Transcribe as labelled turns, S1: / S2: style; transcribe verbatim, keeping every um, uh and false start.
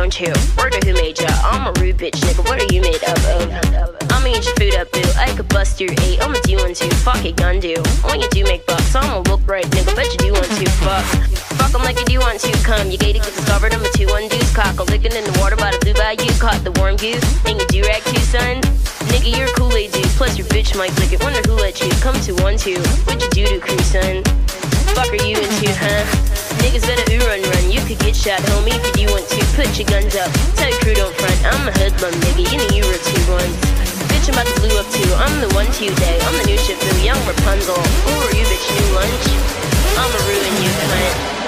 S1: want to. Word of who made ya? I'm a rude bitch, nigga. What are you made up of? I'ma eat your food up, boo. I could bust your eight. I'ma do one too. Fuck it, gun do. When you do make bucks, I'ma look right, nigga. Bet you do want to. Fuck. Fuck 'em like you do want to. Come, you gated, get discovered. I'm a two one deuce. Cock a licking in the water by the blue bayou. Caught the warm goose. And you do rag too, son. Nigga, you're a Kool-Aid dude. Plus your bitch might lick it. Wonder who let you come to one two. What you do to crew, son? Fuck are you into, huh? Niggas better ooh run run. You could get shot, homie, if you do want to. Put your guns up. Tell your crew don't front. I'm a hoodlum, nigga. You know you were two ones. Bitch, I'm about to blue up too. I'm the one today. I'm the new ship, young Rapunzel. Who are you, bitch? New lunch? I'ma ruin you, cunt.